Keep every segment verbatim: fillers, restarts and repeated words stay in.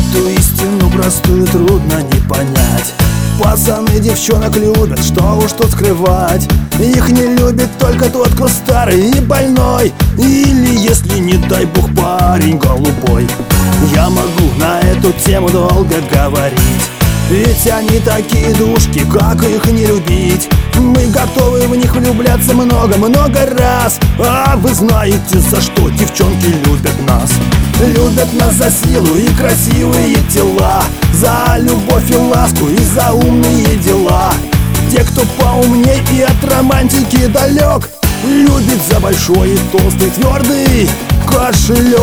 Эту истину простую трудно не понять. Пацаны девчонок любят, что уж тут скрывать. Их не любит только тот, кто старый и больной, или, если не дай бог, парень голубой. Я могу на эту тему долго говорить, ведь они такие душки, как их не любить. Мы готовы в них влюбляться много-много раз. А вы знаете, за что девчонки любят нас? Любят нас за силу и красивые тела, за любовь и ласку и за умные дела. Те, кто поумней и от романтики далек, любит за большой и толстый твердый кошелек.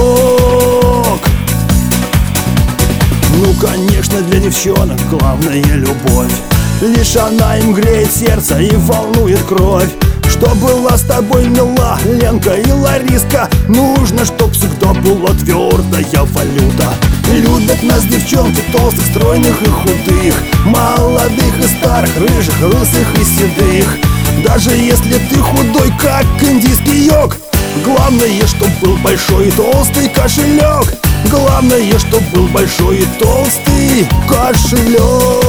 Ну, конечно, для девчонок главная любовь. Лишь она им греет сердце и волнует кровь. Что была с тобой мила, Ленка и Лариска, нужно, чтоб всегда была твердая валюта. Любят нас девчонки толстых, стройных и худых, молодых и старых, рыжих, лысых и седых. Даже если ты худой, как индийский йог, главное, чтоб был большой и толстый кошелек. Главное, чтоб был большой и толстый кошелек.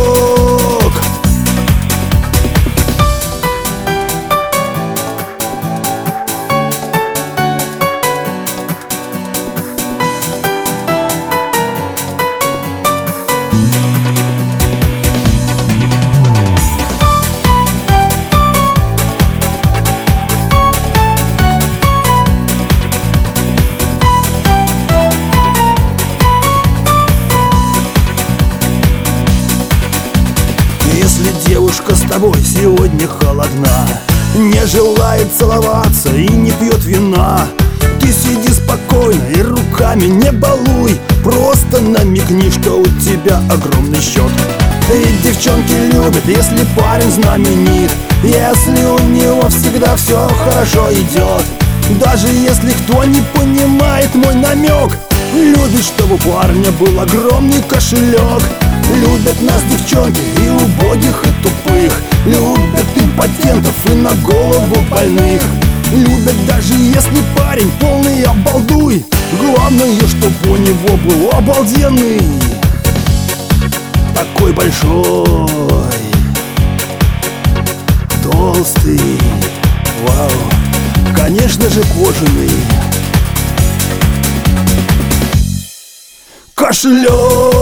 Если девушка с тобой сегодня холодна, не желает целоваться и не пьет вина, ты сиди спокойно и руками не балуй, просто намекни, что у тебя огромный счет. Ведь девчонки любят, если парень знаменит, если у него всегда все хорошо идет. Даже если кто не понимает мой намек, любит, чтобы у парня был огромный кошелек. Любят нас девчонки и убогих, и тупых, любят импотентов и на голову больных. Любят даже если парень полный обалдуй, главное, чтобы у него был обалденный такой большой, толстый, вау, конечно же кожаный кошелек.